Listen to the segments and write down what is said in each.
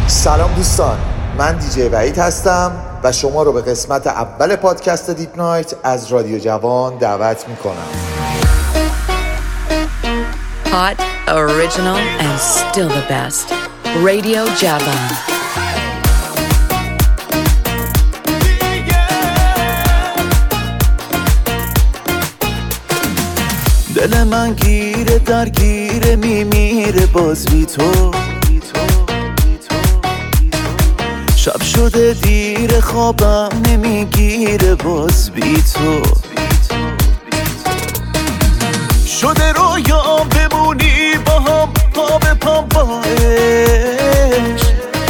سلام دوستان، من دیجی وحید هستم و شما رو به قسمت اول پادکست دیپ نایت از رادیو جوان دعوت میکنم. Hot, original and still the best. Radio Javan. دل من گیره درگیره میمیره باز بی تو، شب شده دیر خوابم نمیگیره باز بی تو، شده رویا بمونی با هم پا به پا با عشق،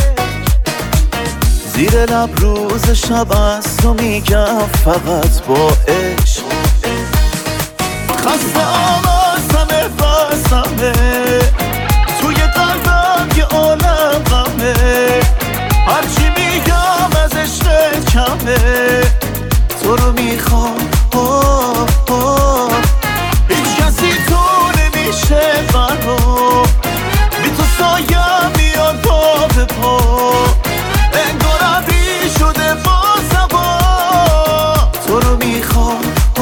زیر لب روز شب از تو میگم فقط با عشق، خسته آمازمه بازمه توی قلبم یه عالم غمه، هرچی میگم از عشق کمه، تو رو میخوام هیچ کسی تو نمیشه برا، بی تو سایم میاد پا به پا، انگار عبی شده باز هوا، تو رو میخوام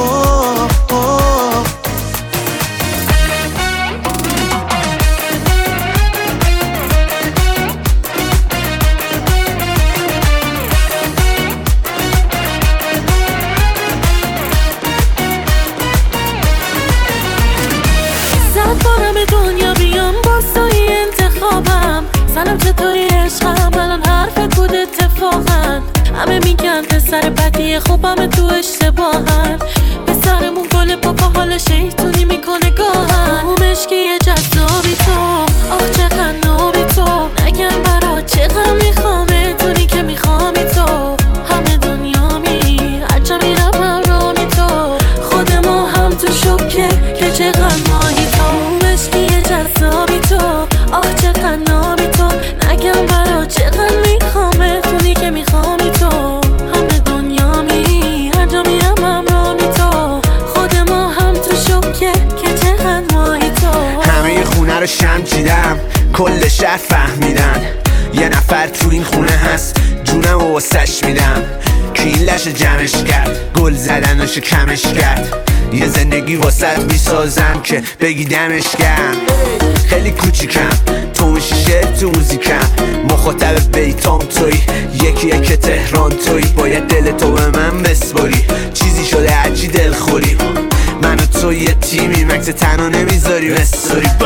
دنیا بیام باستای انتخابم، سلام چطوری عشقم، الان حرفت بود اتفاقا، همه میگن پسر بدیه خب همه تو اشتباهن، به سرمون گل پاپا حال شیطونی میکنه گاهن، اون عشقی جذابی تو، آخ چقدر نابی تو، نگم برات چقدر میخوامه دونی که میخوامی تو، همه دنیا می هرچه میرم من رامی تو، خود ما هم تو شکه که چقدر ماهی تو، جذابی تو، آخ چقدر نابی تو، نگم برا چقدر میخوامه دونی که میخوامی تو، همه دنیا می هر جا میرم همرامی تو، خود ما هم تو شکه که چقدر ماهی تو، همه خونه رو شم چیدم کل شهر فهمیدن یه نفر تو این خونه هست جونم و واسش میدم، که این لش جمعش کرد گل زدنشو کمش کرد، یه زندگی واسط میسازم که بگی دمش گرم، خیلی کوچیکم تو میشیشه تو موزیکم، مخاطب بیتام توی یکیه که تهران توی، باید دل تو به من بسپاری، چیزی شده هرچی دل خوری، من و تو یه تیمی مکس تنها نمیذاری بساری با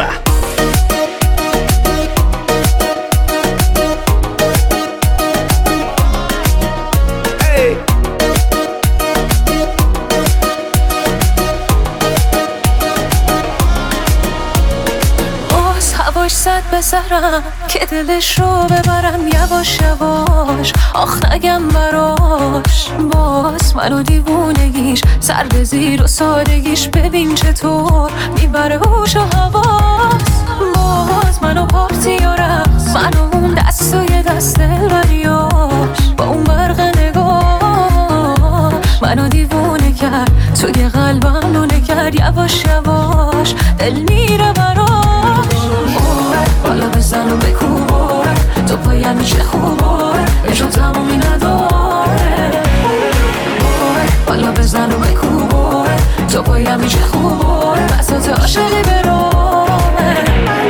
صد بسرم که دلش رو ببرم یواش یواش، آخ نگم براش باز منو دیوونگیش، سر به زیر و سادگیش ببین چطور میبره هوش و حواس، باز منو پارتی و رقص، منو اون دست و یه دست دلبریاش، با اون برق نگاه منو دیوونه کرد، توی قلبم لونه کرد، یواش یواش دل میره براش، بالا بزن و بکوبار تو پایم میشه خوبار، عشق تمومی نداره، بالا بزن و بکوبار تو پایم میشه خوبار، بساط عاشقی برامه،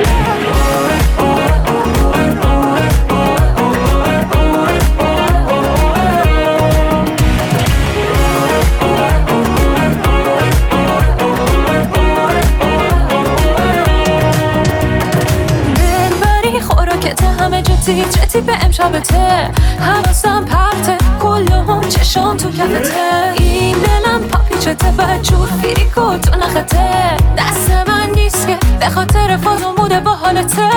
همه جتی به امشبته، حواسم پرته کلهم چشام تو کفته، این دلم پاپیچته بدجور فیریکو تو نخته، دست من نیست که به خاطر فاز و موده با حالته،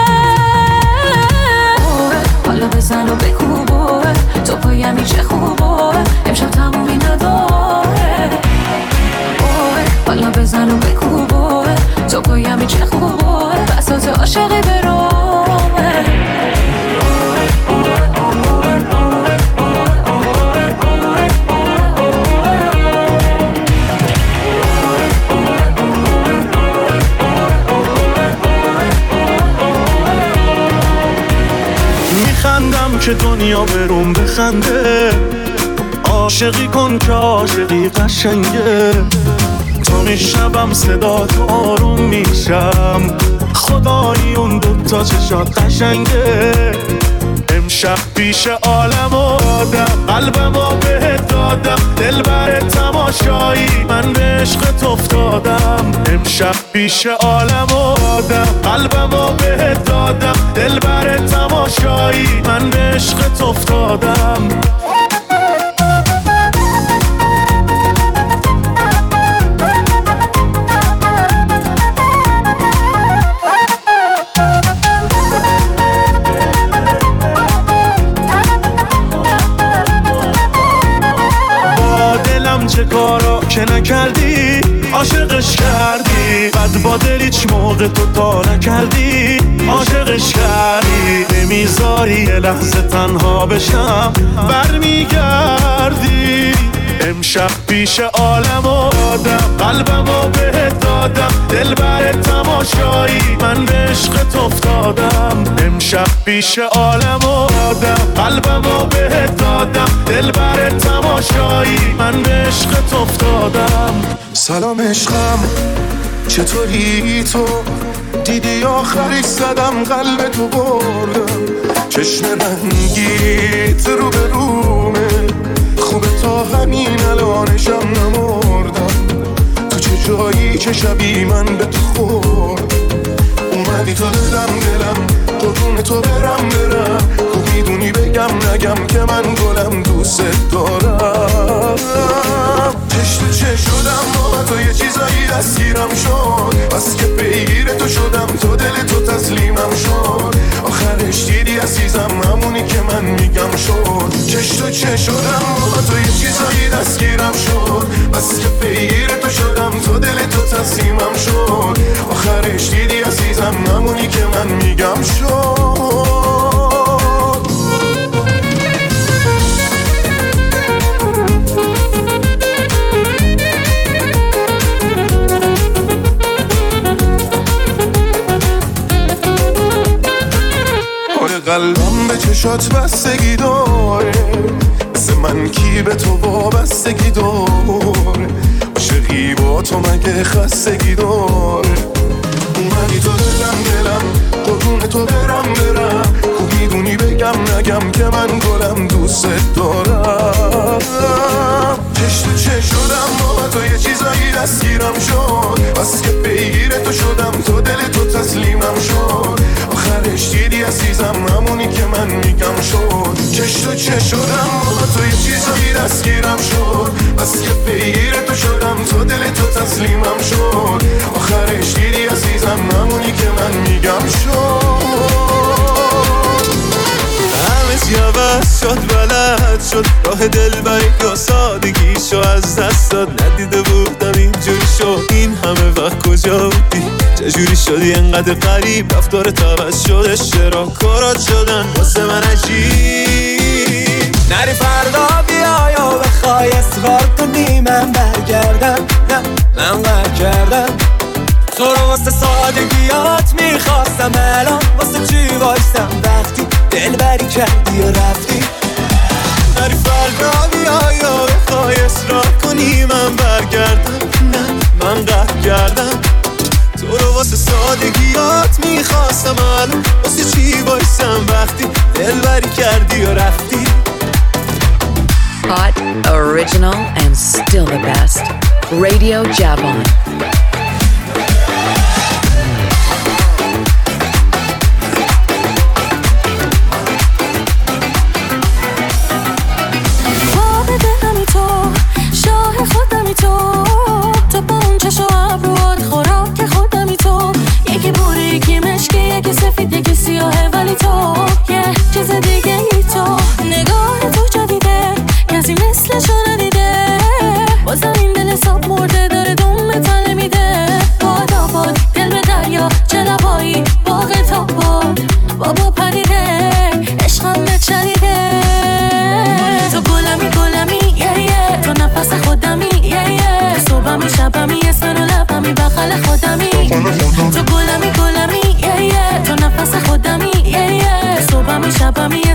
حالا بزن و بکوبه تو پایم میشه خوبه، امشب تمومی نداره، حالا بزن و بکوبه تو پایم میشه خوبه، بساط عاشقی برامه، میخندم که دنیا بروم بخنده. عاشقی کن که عاشقی قشنگه. تا میشنوم صدا تو آروم میشم. خدایی اون دوتا چشات قشنگه. امشب پیش عالم و آدم قلبمو بهت دادم. دل بر تماشایی من به عشقت افتادم. امشب پیش عالم و آدم قلبمو بهت دادم. دل بر تماشایی من به عشقت افتادم. چه کارا که نکردی عاشقش کردی. بد با دل هیچ موقع تو تا نکردی عاشقش کردی. نمیذاری یه لحظه تنها بشم برمیگردی. امشب پیش عالم و آدم قلبمو بهت دادم. دل بر تماشایی من به عشقت افتادم. امشب پیش عالم و آدم قلبمو بهت دادم. دل بر تماشایی من به عشقت افتادم. سلام عشقم چطوری تو؟ دیدی آخرش زدم قلب تو بردم. چشم رنگیت رو به رومه. خوبه تا همین الانشم نمردم. تو چه جایی چه شبی من به تو خورد. اومدی تو دلم قربون تو برم. خوب میدونی بگم نگم که من گلم دوست دارم. چش تو چه شدم با تو یه چیزایی دستگیرم شد. بس که پیگیر تو شدم تو دل تو تسلیمم شد. آخرش دیدی عزیزم همونی که من میگم شد. چش تو چه شدم با تو یه چیزایی دستگیرم شد. بس که پیگیر تو شدم تو دل تو تسلیمم شد. آخرش دیدی عزیزم همونی که من میگم شد. قلبم به چشات بستگی داره. مثل من کی به تو وابستگی داره. عاشقی با تو مگه خستگی داره. اومدی تو دلم قربون تو برم. خوب میدونی بگم نگم که من گلم دوست دارم. چش تو چه شدم با تو یه چیزایی دستگیرم شد. بس که پیگیر تو شدم تو دل تو تسلیمم شد. آخرش دیدی عزیزم همونی که من میگم شد. چش تو چه شدم با تو یه چیزایی دستگیرم شد. بس که پیگیر تو شدم تو دل تو تسلیمم شد. آخرش دیدی عزیزم همونی که من میگم شد. همه چی عوض شد بلد شد. راه دلبری یا سادگیشو از دست داد. ندیده بودم اینجوری شد. این همه وقت کجا بودی؟ چجوری شدی انقدر غریب؟ رفتارت عوض شد. اشتراکارات شدن واسه من عجیب. نری فردا بیا یا بخوای اصرار کنی من برگردم. نه من قهر کردم تو رو واسه سادگیات میخواستم. الان واسه چی وایستم وقتی دلبری کردی و رفتی؟ نری فردا بیا یا بخوای اصرار کنی من برگردم. نه من قهر کردم تو رو واسه سادگیات میخواستم. الان واسه چی وایستم وقتی دلبری کردی و رفتی؟ Hot, original, and still the best. Radio Javon. تو با اون چشم و ابروات خوراک خودمی تو. یکی بوری یکی مشکی یکی سفید یکی سیاهه ولی تو یه چیز دیگه ای تو. نگاه تو جدیده کسی مثلشو ندیده. بازم این دل حساب مرده داره دوم تنه میده. باد آباد دل به دریا چه لبایی باغ تا باد. بابا پریده عشقم به چریده. تو گلمی تو نفس خودمی صبحمی شبمی اسم رو لبمی بغل خودمی. تو گلمی تو نفس خودمی صبحمی شبمی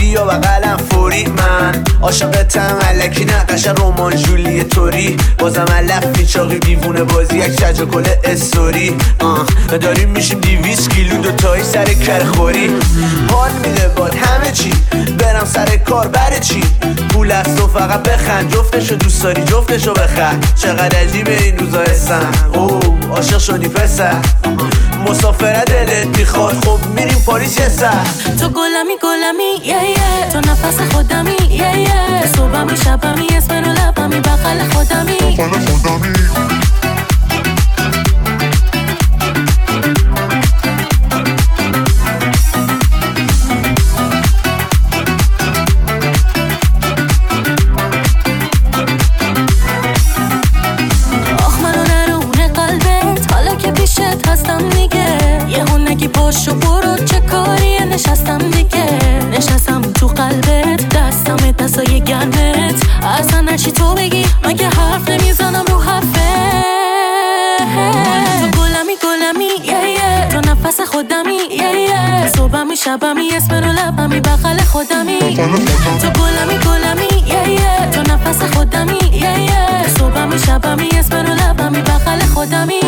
بیا بغلم فوری. من عاشقتم الکی نقش رمان جولی توری. بازم علف میچاقی دیوونه بازی یک چجا کل استوری. داریم میشیم 200 کیلو دوتایی سر کرخوری. حال میده باد همه چی برم سر کار بره چی. پول است و فقط بخند جفتشو دوست داری جفتشو بخند. چقدر عجیبه این روزا هستم عاشق شدی پسر. مسافره دلت میخواد خب میریم پاریس یه سر. تو گلمی تو نفس خودمی صبحمی شبمی اسم رو لبمی بغل خودمی. پاشو برو چه کاریه نشستم دیگه. نشستم تو قلبت دستم دستای گرمت. اصلا نچی تو بگی مگه حرف نمیزنم رو حرفه. تو گلمی تو نفس خودمی صبحمی شبمی اسم رو لبمی بغل خودمی. تو گلمی تو نفس خودمی صبحمی شبمی اسم رو لبمی بغل خودمی.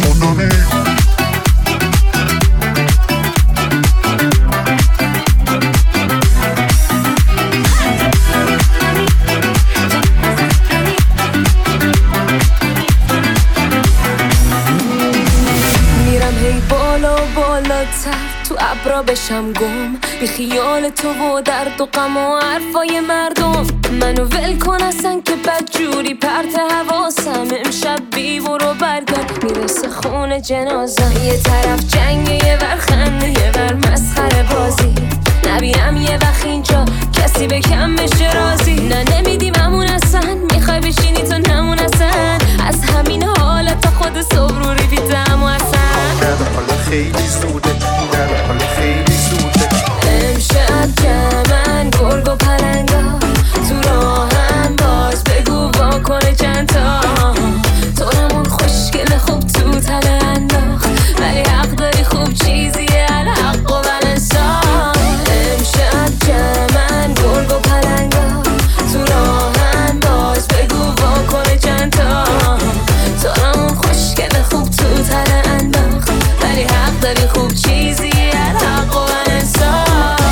تو ابرا بشم گم بی خیال تو و درد و غم و حرفای مردم. منو ول کن اصلا که بدجوری پرت حواسم. امشب بی برو برگرد میرسه خون جنازم. یه طرف جنگ یه ور خنده یه ور مسخره بازی. نبینم یه وقت اینجا کسی به کم بشه رازی. نه نمیدیممون اصلا میخوای بشینی تو نمون اصلا. از همین حالت خود صبر رو ریپیتم و اصلا حالا خیلی زوده حالا خیلی زوده. امشب جمعن گرگ و پلنگا تو راهم باز بگو واکنه چند تا. تو رمون خوشگل خوب تو تله انداخت ولی حق داری خوب چیزیه الحق و بلنسان. امشب جمعن گرگ و پلنگا تو راهم باز بگو واکنه چند تا. تو رمون خوشگل خوب تو تله انداخت ولی حق داری خوب چیزیه الحق و بلنسان.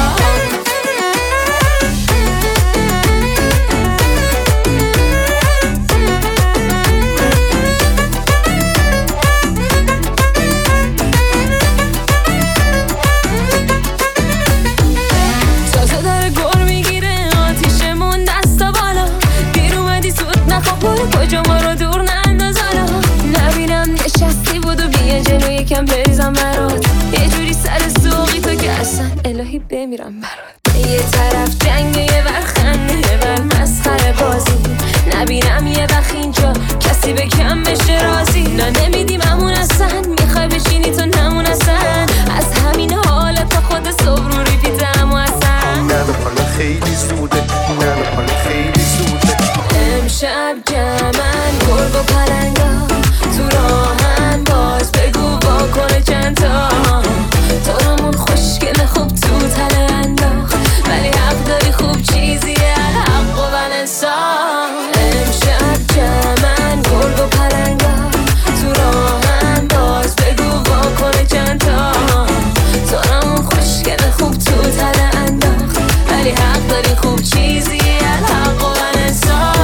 کجا ما رو دور ننداز حالا. نبینم نشستی بودو بیا جلو یکم بریزم برات. یه جوری سر سوقی تو که اصلا الهی بمیرم برات. یه طرف جنگ یه ور خنده یه ور مسخره بازی. نبینم یه وقت اینجا کسی به کم بشه رازی. نه نمیدیممون اصلا میخوای بشینی تو نمون اصلا. از همین حالت خود صبر رو ریپیتم و اصلا. نه حالا خیلی زوده حالا خیلی زوده. امشب جمعن گرگ و پلنگا تو راهم باز بگو واکنه چند تا. تو رمون خوشگل خوب تو تله انداخت ولی حق داری خوب چیزیه الحق و بلنسان. امشب جمعن گرگ و پلنگا تو راهم باز بگو واکنه چند تا. تو رمون خوشگل خوب تو تله انداخت ولی حق داری خوب چیزیه الحق و بلنسان.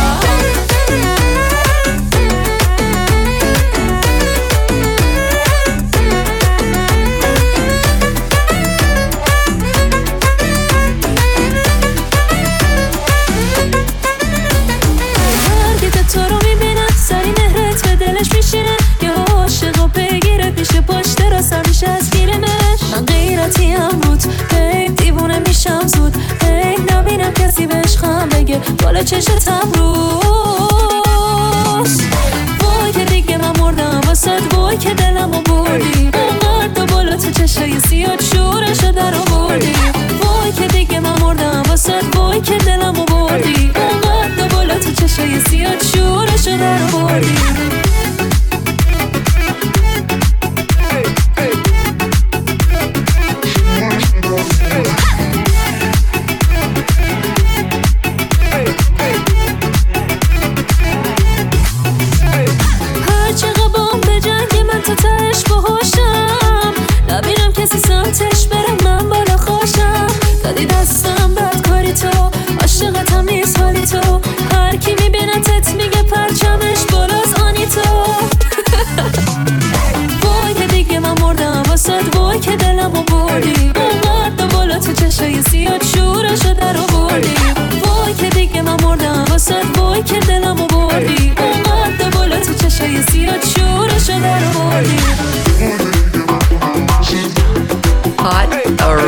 میشه از گیرمش. من غیرتیم بود هی دیوونه میشم زود هی نبینم کسی به عشقم بگه بالا چشتم روست. وای که دیگه من مردم واسد. وای که دلمو بردی اونقدر بالا تو چشای سیاد شورشو در آوردی. وای که دیگه من مردم واسد. وای که دلمو بردی اونقدر بالا تو چشای سیاد شورشو در آوردی.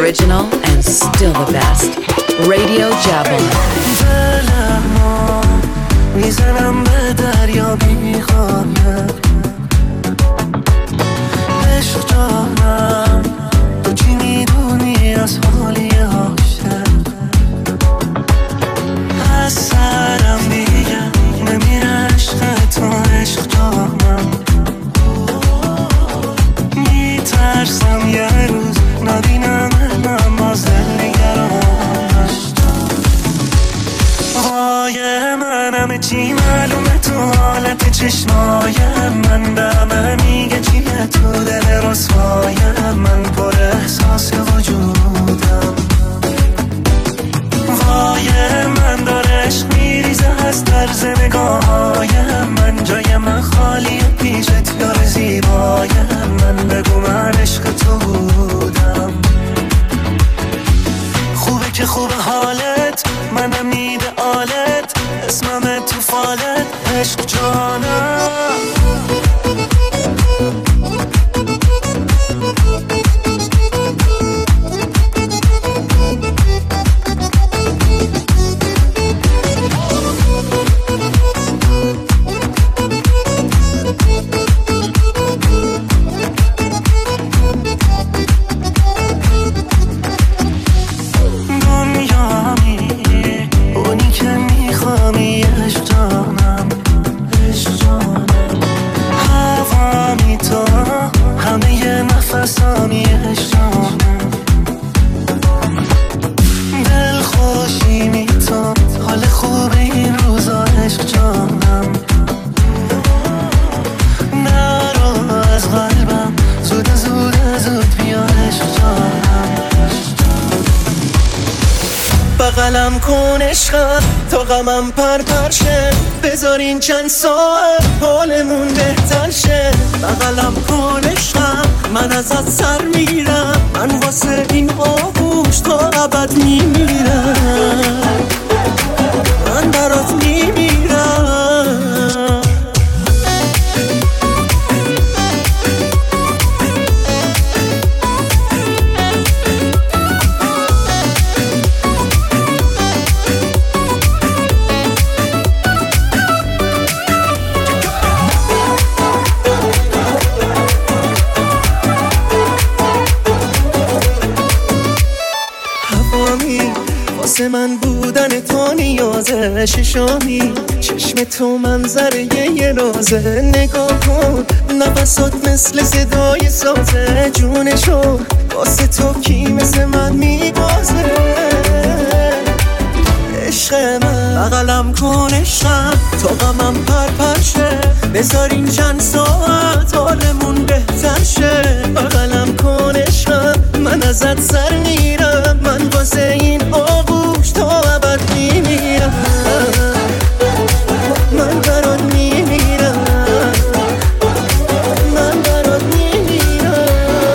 original and still the best. Radio Javon. میزنم به دریا بیخوایم عشق جانم تو چی میدونی از حالی عاشق از سرم دیگه نمیره عشق تو عشق جانم میترسم یه روز نبینم من باز نگرانش وای منم چی معلومه تو حالت چشمای من دمه میگه چیه تو دل رسوای من پر احساس وجودم وای من داره عشق میریزه از طرز نگاهای من جای من خالی پیشت یار زیبای من بگو من عشق تو بودم خوبه که خوبه حالت منم میده آلت اسمم تو فالت عشق جانم بغلم کن عشقم تا غمم پرشه بذارین چند ساعت حالمون بهتر شه بغلم کن عشقم من ازت سر میرم من واسه این آغوش تا ابد میمیرم من برات میمیرم من بودن تو نیازه ششمی چشم تو منظره یه رازه نگاه کن نفسات مثل صدای سازه جونشو واسه تو کی مثل من میبازه عشق من بغلم کن عشقم تا غمم پرشه بذارین چند ساعت حالمون بهتر شه بغلم کن عشقم من ازت سر میرم من واسه این آغوش تا ابد میمیرم من برات میمیرم من برات میمیرم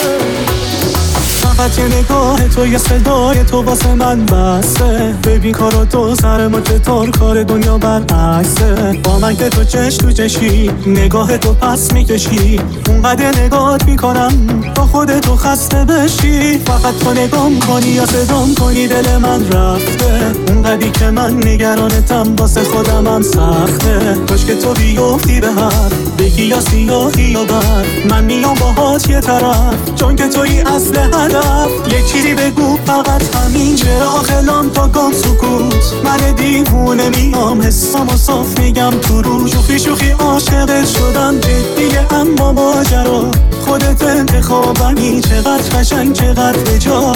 فقط یه نگاه تو یه صدای تو واسه من بسته ببین کارو تو سر ما چطور کار دنیا برعکسه با من که تو چش تو چشی نگاه تو پس میکشی اونقدر نگاهت میکنم با خودتو خسته بشی فقط تو نگام کنی یا صدام کنی دل من رفته اونقدری که من نگرانتم واسه خودم هم سخته کاش که تو بیفتی به هر بگی یا سیاهی یا بر من میام باهات یه طرف چون که تویی اصل هدف یه چیزی بگو فقط همین چرا خلام تا گام سکوت من دیوونه میام حسامو صاف میگم تو رو شوخی شوخی عاشقت شدم جدیه اما ماجرا خودت انتخابمی چقدر قشنگ چقدر بجا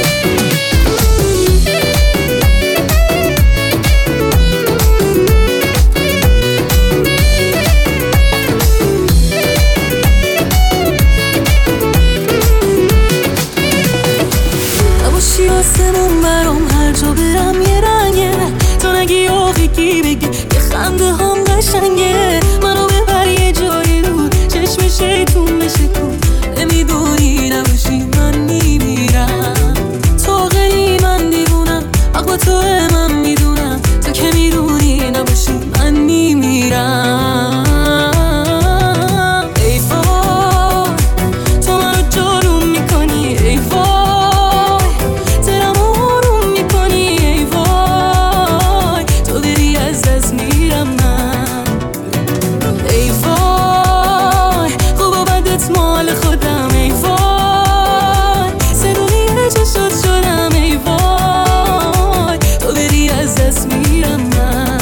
نباشی آسمون برام هر جا برم یه رنگه تو نگی آقی بگی یه خنده هم قشنگه منو ببر یه جای دور چشم شیطون بشه کن نمیدونی نباشی من میمیرم تو شدم ای وای، سرونی چشات شدم ای وای، تو بری از دست میرم من.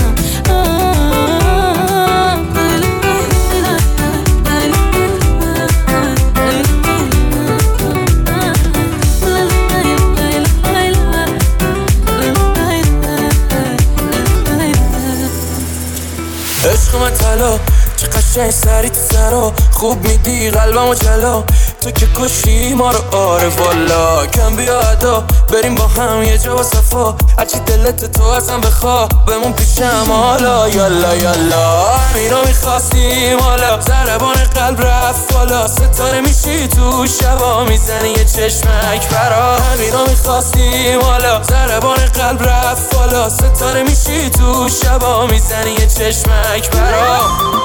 عشق من طلا چه قشنگ سری تو سرا، خوب میدی قلبمو جلا، تو که کشی ما رو آره والا. کم بیا ادا بریم با هم یه جا با صفا، هرچی دلت تو ازم بخوا بمون پیشم حالا. یالا یالا همینو میخواستیم حالا، ضربان قلب رفت بالا، ستاره میشی تو شبا میزنی یه چشمک برا. همینو میخواستیم حالا، ضربان قلب رفت بالا، ستاره میشی تو شبا میزنی یه چشمک برا.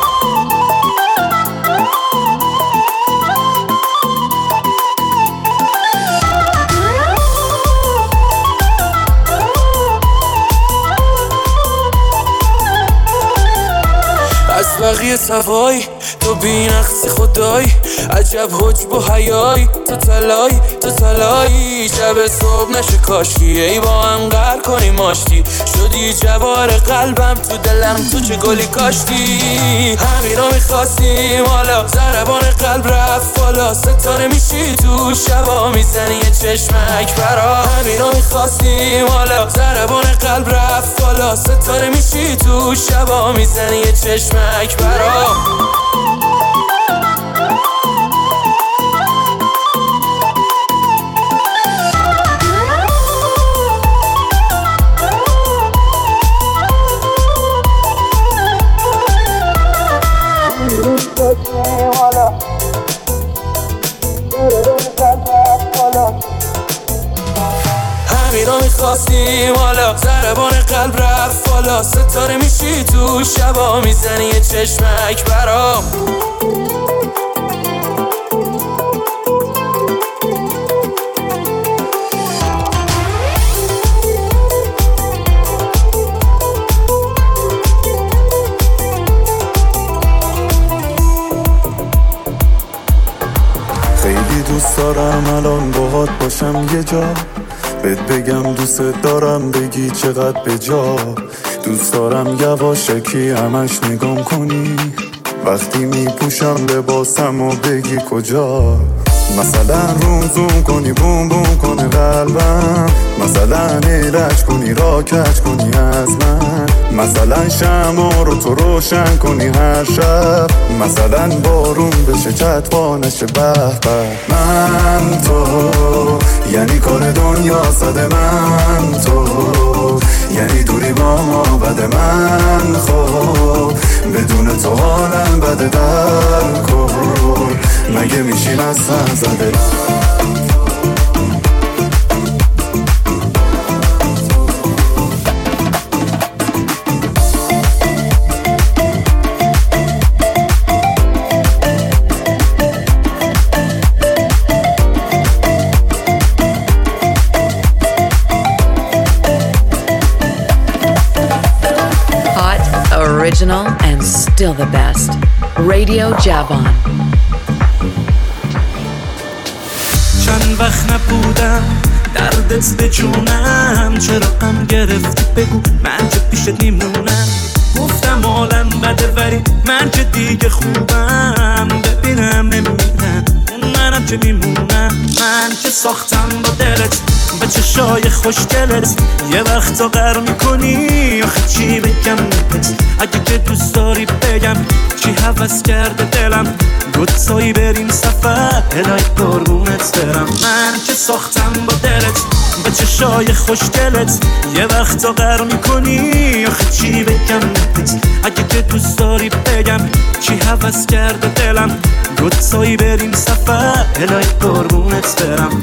از بقیه صفایی تو بی‌نقص خدایی، عجب حجب و حیایی، تو تلایی شب صبح نشه کاشکی، ای با هم قهر کنی ماشتی، شدی جوار قلبم تو دلم تو چه گلی کاشتی. همینو میخواستیم حالا، ضربان قلب رفت بالا، ستاره میشی تو شبا میزنی یه چشمک برا. همینو میخواستیم حالا، ضربان قلب رفت بالا، ستاره میشی تو شبا میزنی یه چشمک برا. همینو میخواستیم حالا، ضربان قلب رفت بالا، ستاره میشی تو شبا میزنی یه چشمک برام. خیلی دوست دارم الان باهات باشم یه جا، بهت بگم دوست دارم بگی چقدر به جا. دوست دارم یواشکی همش نگام کنی، وقتی میپوشم لباسم و بگی کجا. مثلا روم زوم کنی بوم بوم کنه قلبم، مثلا ایرج کنی را کج کنی از من، مثلا شمع رو تو روشن کنی هر شب، مثلا بارون بشه چتوا نشه به به. من تو یعنی کار دنیا صد، من تو یعنی دوری با ما بده، من خب بدون تو حالم بده در کن، مگه میشیم از سن زده. Original and still the best. Radio Javon. چند وقت نبودم دردت به جونم، چرا غم گرفتی بگو من چه پیشت میمونم. گفتم عالم بده ولی من چه دیگه خوبم، ببینم نمیرم اون منم که میمونم. من که ساختم با دلت به چشای خوشگلت، یه وقتا قهر میکنی آخه چی بگم نت. اگه که دوست داری بگم چی هوس کرده دلم، دوتایی بریم سفر الهی قربونت برم. من که ساختم با دلت به چشای خوشگلت، یه وقتا قهر میکنی آخه چی بگم نت. اگه که دوست داری بگم چی هوس کرده دلم، دوتایی بریم سفر الهی قربونت برم.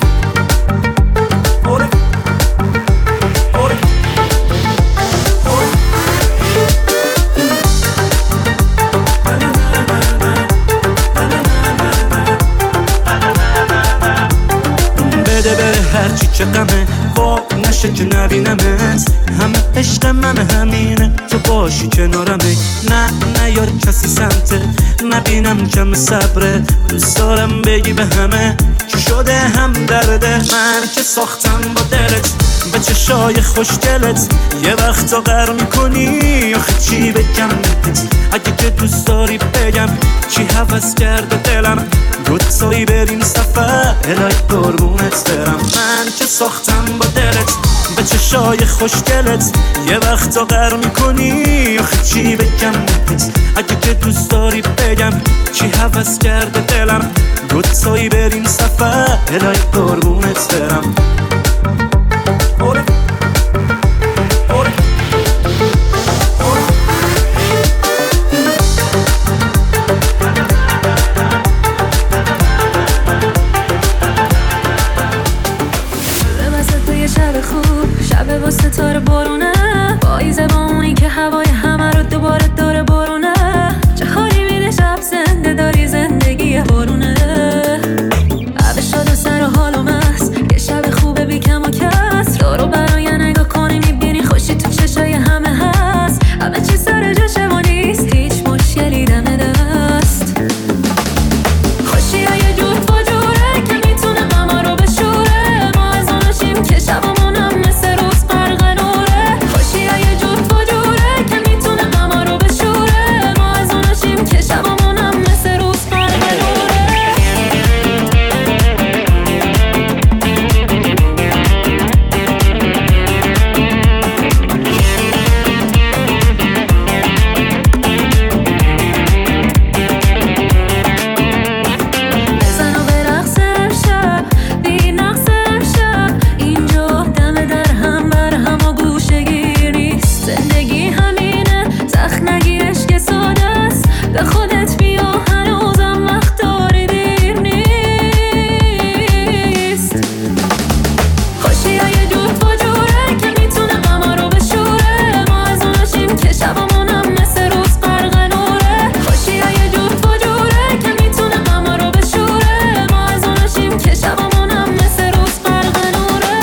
بده بره هرچی که غمه، وا نشه باشه که نبینمت، همه عشق من همینه، تو باشی کنارمه. نه یار کسی سمته، نبینم کم صبره، دوست دارم بگی به همه چی شده هم درده. من که ساختم با دلت، به چشای خوشگلت، یه وقتا غر میکنی آخه چی بگم بهت. اگه که دوست داری بگم چی هوس کرده دلم، دوتایی بریم سفر الهی قربونت برم. من که ساختم با دلت، به چشای خوشگلت، یه وقتا غر میکنی آخه چی بگم بهت. اگه که دوست داری بگم چی هوس کرده دلم، دوتایی بریم سفر الهی قربونت برم. شب با ستاره بارونه، پاییزه با اونی که هوای همه رو دوباره داره بارونه. چه حالی میده شب زنده داری زندگی بارونه. عبه شد و سر و حال و مست، یه شب خوبه بی کم و کس. رو برای نگاه کنی میبینی خوشی تو چشای همه هست. همه چی سر جاشه و نیست هیچ مشکلی دم دست. خوشی های جور فجوره که میتونه غما رو بشوره. ما از اوناشیم که شبمونم مثل روز برق نوره. خوشی های جور فجوره که میتونه غما رو بشوره. ما از اوناشیم که شبمونم مثل روز برق نوره. بزن و برقص امشب، بی نقص امشب. اینجا دم در هم بر هم و گوشه گیر نیست. زندگی همینه، سخت نگیرش که ساده است. به خودت بیا هنوزم وقت داری دیر نیست. خوشی های جور فجوره که میتونه غما رو بشوره. ما از اوناشیم که شبمونم مثل روز برق نوره. خوشی های جور فجوره که میتونه غما رو بشوره. ما از اوناشیم که شبمونم مثل روز برق نوره.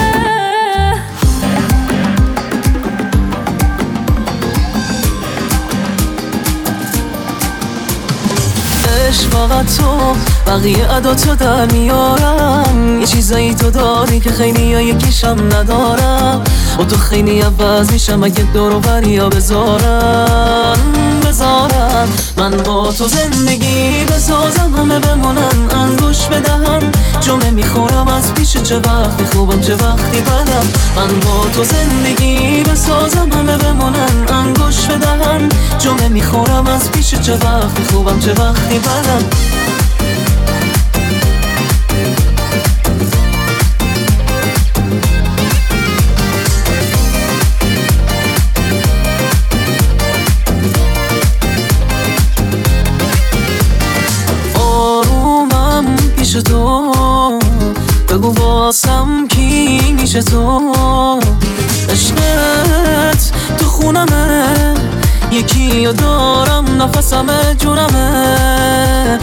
عشق فقط تو، بقیه عداتو در میارم. یه چیزایی تو داری که خیلی ها یکیشم ندارم. و تو خیلی عوض میشم اگه دور و بریا بذارم. من با تو زندگی بسازم، همه بمونن انگوش بدهم. جمعه میخورم از پیش چه وقتی خوبم چه وقتی بدم. من با تو زندگی بسازم، همه بمونن انگوش بدهم. جمعه میخورم از پیش چه وقتی خوبم چه وقتی بدم. آرومم پیش تو، بگو واسم کی میشه تو. عشقت تو خونمه، یکی رو دارم نفسمه، جونمه.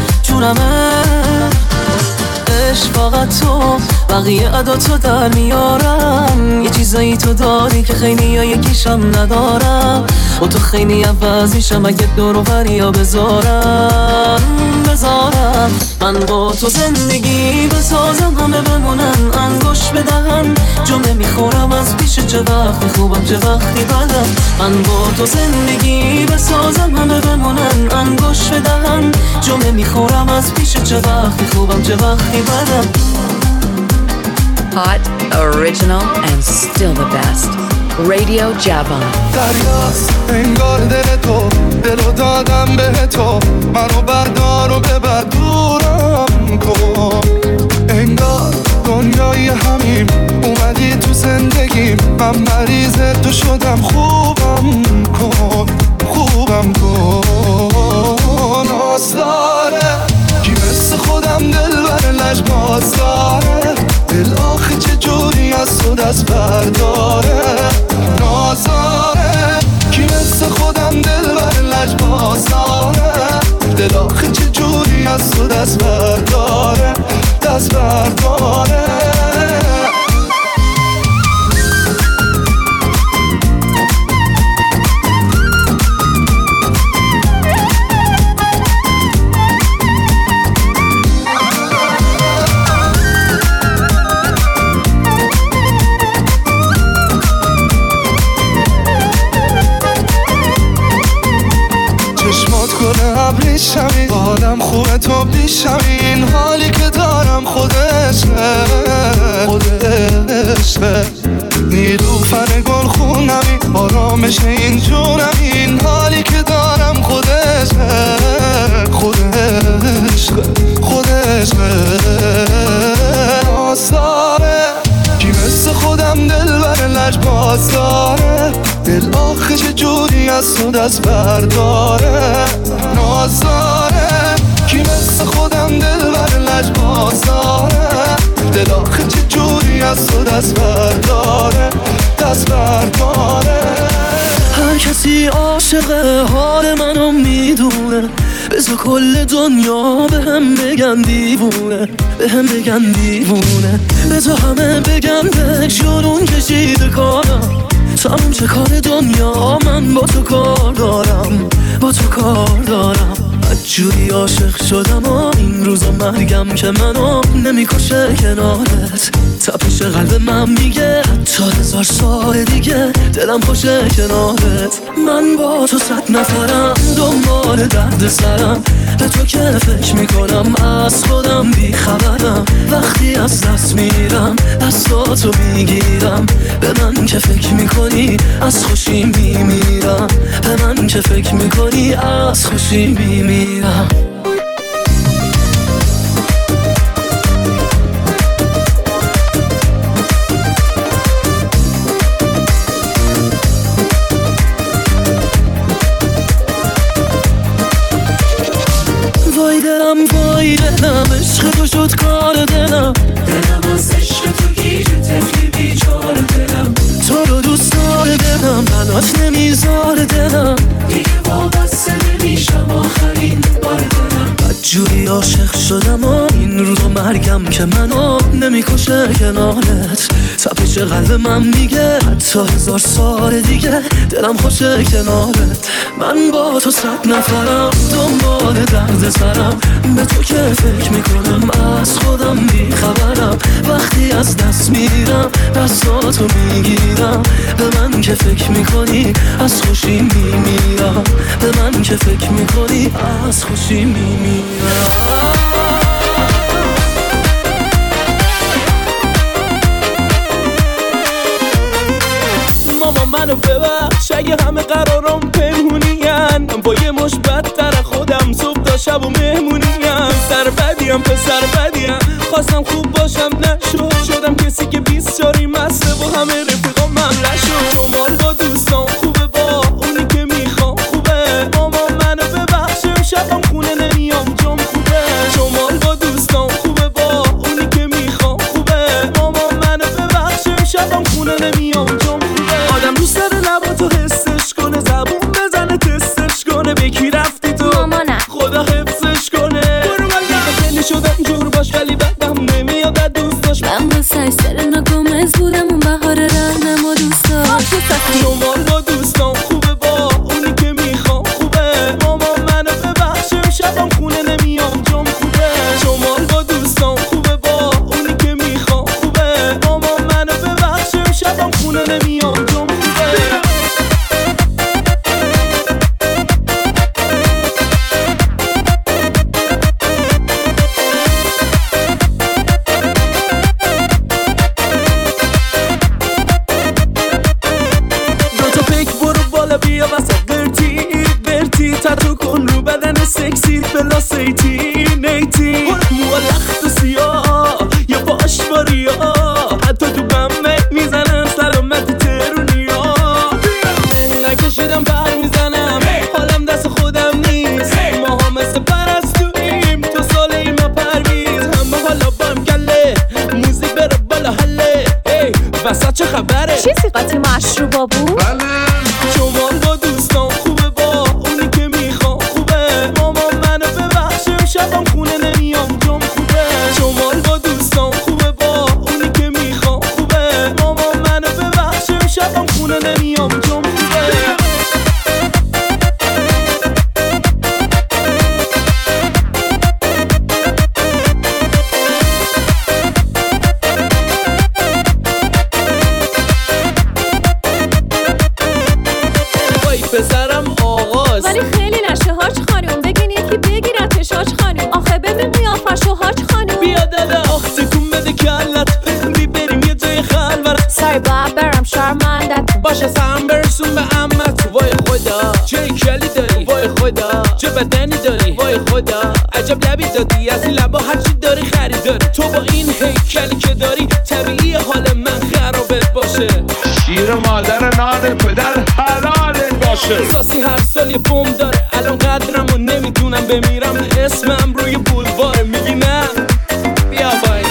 عشق فقط تو، بقیه عداتو در میارم. یه چیزایی تو داری که خیلی ها یکیشم ندارم. و تو خیلی عوض میشم اگه دور و بریا بذارم. من با تو زندگی بسازم، همه بمونن انگوش بدهم. جمعه میخورم از پیش چه وقتی خوبم چه وقتی بدم. من با تو زندگی بسازم، همه بمونن انگوش بدهم. جمعه میخورم از پیش چه وقتی خوبم چه وقتی بدم. Hot, original, and still the best. Radio Javan. دریاست انگار دل تو، دلو دادم به تو. منو بردار و ببر دورم کن. انگار دنیای همیم اومدی تو زندگیم. من مریض تو شدم، خوبم کن. ناز داره کی مثل خودم دل بر لجباز داره. دل آخه چه جوری از تو دست برداره. نازاره کی مثل خودم دل بر لجباز داره. دل آخه چه جوری از تو دست برداره. میشمی، حالم خوبه تو بیشمی، این حالی که دارم خودشه نیلوفر گل خونمی، آرامش این جونم، این حالی که دارم خودشه آساره کی مثل خودم دل بر لجباز داره، دل آخه چجوری از تو دست برداره، نازاره کی مثل خودم دل بر لجباز داره، دل آخه چجوری از تو دست برداره. هر کسی عاشق حال منو میدونه، بذار کل دنیا بهم بگن دیوونه، بذار همه بگن به جنون کشیده کارم، تموم چه کار دنیا، من با تو کار دارم. جوری عاشق شدم و این روزا مرگم که منو نمیکشه کنارت، تپش قلب من میگه حتی 1000 سال دیگه دلم خوشه کنارت. من با تو 100 نفرم دنبال درد سرم، به تو که فکر میکنم از خودم بیخبرم، وقتی از دست میرم دستاتو میگیرم، به من که فکر میکنی از خوشی میمیرم، به من که فکر میکنی از خوشی میمیرم. وای دلم عشق تو شد کار دلم از عشق تو گیج تفلی بیچار دلم، تو رو دوست داره دلم بنات نمیذار دلم، دیگه وابسته نمیشم آخرین بار دلم. بدجوری عاشق شدم و این روزا مرگم که منو نمیکشه کنارت، تپش قلب من میگه حتی 1000 سال دیگه دلم خوشه کنارت. من با تو 100 نفرم دنبال درد سرم، به تو که فکر میکنم از خودم بیخبرم، وقتی از دست میرم دستاتو میگیرم، به من که فکر میکنی از خوشی میمیرم، به من که فکر میکنی از خوشی میمیرم. ماما منو ببخش اگه همه قرارم پنهونیم، با یه مش بدتر خودم صبح تا شب و مهمونیم، سر بدیم پسر بدیم، خواستم خوب باشم نشد، شدم کسی که 20 جاری مسته با همه رفیقام ممله شد. شمال با دوستان خوبه، با اونی که میخوام خوبه، ماما منو ببخش شبم خونه نمیام جام خوبه، شمال با دوستان خوبه، با اونی که میخوام خوبه، ماما منو ببخش شبم خونه نمیام جام خوبه. آدم دوست داره لباتو حسش کنه، زبون بزنه تستش کنه، به کی رفتی تو مامانم خدا حفظش کنه، برو من شدم جور باش ولی بدم نمیاد از دوست داشت، من با سرسر گمز بودم اون بهار رهنم و دوست داشت. شمال با دوستان خوبه، با اونی که میخوام خوبه، ماما منو ببخش شبم خونه نمیام جام خوبه، شمال با دوستان خوبه، با اونی که میخوام خوبه، ماما منو ببخش شبم خونه نمیام جام خوبه. بیا واسه برتی تاتو کن رو بدن سکسی بلا سیتی نیتی، مو لخت و سیاه یا باش باریا، حتی تو بمه میزنم سلامت ترونیا، نکشیدم پر میزنم حالم دست خودم نیست، ما ها مثل پرستویم تو سال ایما پرویز، همه حالا بام گله موزیک بره بالا حله، وسط چه خبره چیزی قاطی مشروبا بود؟ شمال با دوستان خوبه، با اونی که میخوام خوبه، ماما منو ببخش شبم خونه نمیام جام خوبه، شمال با دوستان خوبه، با اونی که میخوام خوبه، ماما منو ببخش شبم خونه نمیام جام خوبه. باشه سلام برسون به عمت. وای خدا چه کلی داری، وای خدا چه بدنی داری، وای خدا عجب لبی دادی، از این لبا هرچی داری خریداری. تو با این هیکلی که داری طبیعی حال من خرابت باشه. شیر مادر نان پدر حلالت باشه. ساسی هر سال یه بوم داره، الان قدرمو نمیدونم بمیرم اسمم روی بولوار. میگی نه بیا بای.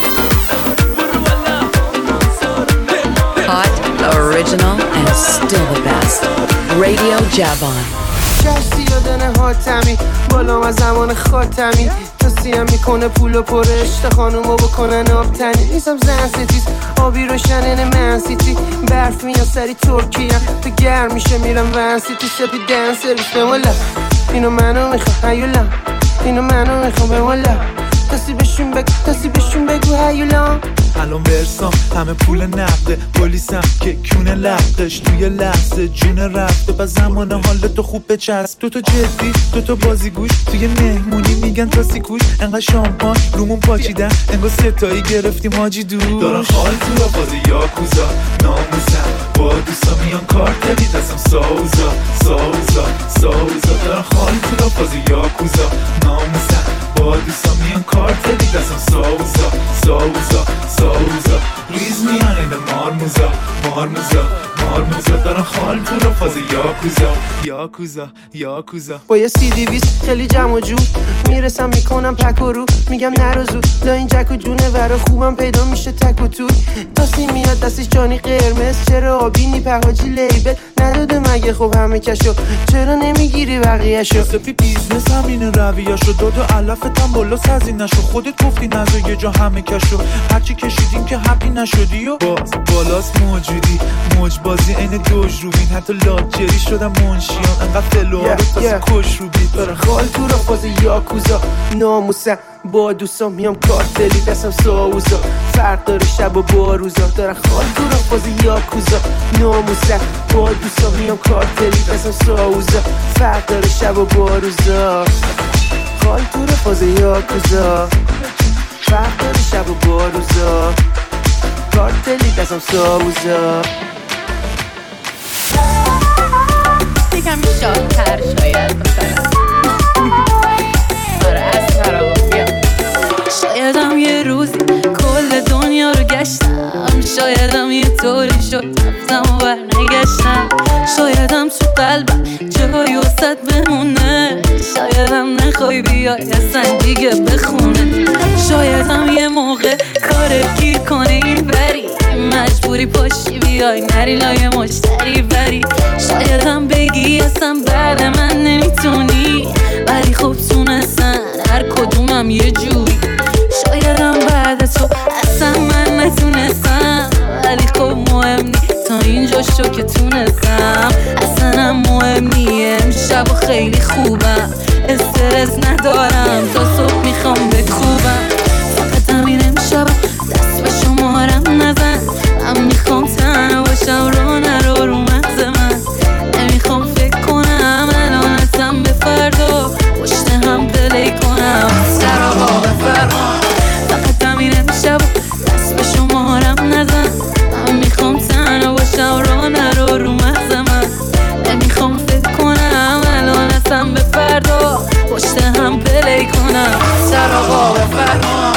Hot, original, and still the best. Radio Javon. کشتی یادنه حاتمی بالام از زمان خاتمی تاسیم میکنه پول و پرشت خانومو بکنن آبتنی. نیستم زن ستیز آبی روشنه من سیتی برف میان سری ترکیه تو گرم میشه میرم ون سیتی سپی دن سرویس به مولا اینو منو میخوام هیولا اینو منو میخوام به مولا تاسی بهشون بگو هیولا. الان ورسام همه پول نقده پلیسم که کونه لقش توی لحظه جون رفته و زمان حالتو خوب بچسب. دوتا جدی دوتا بازیگوش توی مهمونی میگن تاسی کوش انقدر شامپان رومون پاچیدن انگار ستایی گرفتیم حاجی دوش. دارن خال تو بازی یاکوزا ناموسم با دوستا میان کارتلی دستم ساوزا دارن خال تو بازی یاکوزا ناموسم با دوستا میان کارتلی دستم ساوزا ریز میان این مارموزا دارن خال تو رو فاز یاکوزا با یه CD-20 خیلی جمع و جو میرسم میکنم پک و رو میگم نروزو لا این جک و جونه ورا خوبم پیدا میشه تک و توی تاسی میاد دستش جانی قرمز چرا آبی نیپه حاجی لیبل نداده مگه خب همه کشو چرا نمیگیری بقیه شو سپی بیزنس همینه رویاشو دادو علفتم بالا سازی نشو خودت گفتی نزا یه جا همه کشو هرچی کشیدیم که حقی نشدی و باز بالاست موجودی موج بازی این دوش رو بین حتی لاجری شدم منشیان انقدر فلوها رو تازه کش رو بید داره خال تو را فاز یاکوزا ناموسم با دوستان میام کارتلی دستم ساوزا فرق داره شب و با روزا داره خال تو را فاز یاکوزا ناموسم با دوستان میام کارتلی دستم ساوزا فرق داره شب و با روزا خال تو را فاز یاکوزا فرق داره شب و با روزا کارتلی دستم ساوزا. یکم شادتر شاید بکنم آره از فرابیا. شایدم یه روزی کل دنیا رو گشتم شایدم یه طوری شد رفتم و برنگشتم شایدم تو قلبم جایی وسط بمونه شایدم نخوای بیای اصلا دیگه بخونه شایدم یه موقع کارت گیر کنه این بری مجبوری پاشی بیای نری لای مشتری بری شایدم بگی اصلا بعد من نمیتونی ولی خب تونستن هر کدومم یه جوری شایدم بعد تو اصلا من نتونستم ولی خب مهم نی تا اینجا شو که تونستم اصلا هم مهم نی امشب و خیلی خوبم استرس ندارم تا صبح میخوام بکوبم فقط همین امشب دست به شمارم نزن من میخوام تنها باشم رو مغز من نمیخوام فکر کنم الان ازم به فردا پشت هم پلی کنم سر آقا بفرما فقط همین امشب دست به شمارم نزن من میخوام تنها باشم رو مغز من نمیخوام فکر کنم الان ازم به فردا پشت هم پلی کنم سر آقا بفرما.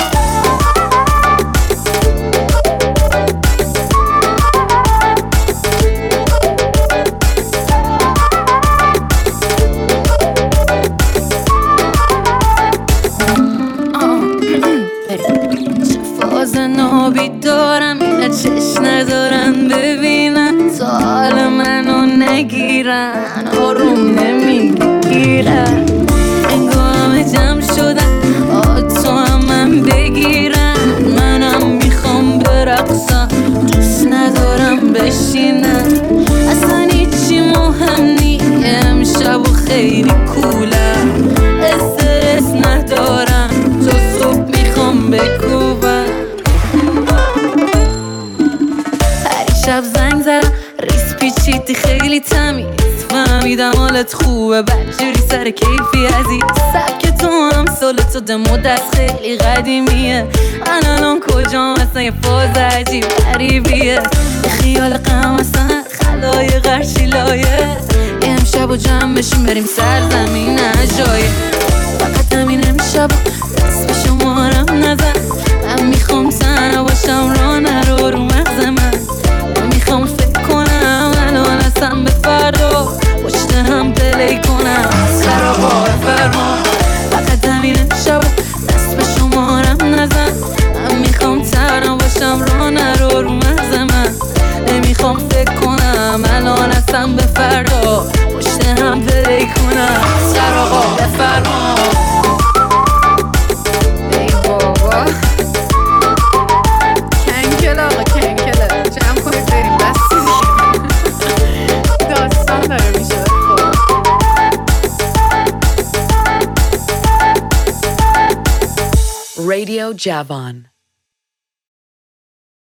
چش ندارن ببینن تا حال منو نگیرن آروم نمیگیرن انگار همه جمع شدن تو هم من بگیرن منم میخوام برقصم دوست ندارم بشینن اصلا هیچی مهم نی امشب و خیلی کولم استرس ندارم تا صبح میخوام بکوبم شب زنگ زدم ریس پیچیدی خیلی تمیز فهمیدم حالت خوبه بدجوری سر کیفی عزیز سبک تو هم سالتو دمو دست خیلی قدیمیه من الان کجام اصلا یه فاز عجیب غریبیه یه خیال غم اصلا بالای غرشی لایه امشب و جمع بشیم بریم سرزمین جایه فقط همین امشب دست به شمارم نزن من میخوام تنها باشم راه نرو رو مغز من میخوام فکر کنم الان اصلا به فردا پشت هم پلی کنم سراغ فرما فقط همین امشب دست به شمارم نزن من میخوام تنها باشم راه نرو رو مغز من نمیخوام فکر کنم الان اصلا به فردا پشت هم پلی کنم سراغ فرما ای بابا کنکل آقا کنکله جمع کنید بریم بس داستان داره میشه Radio Javon.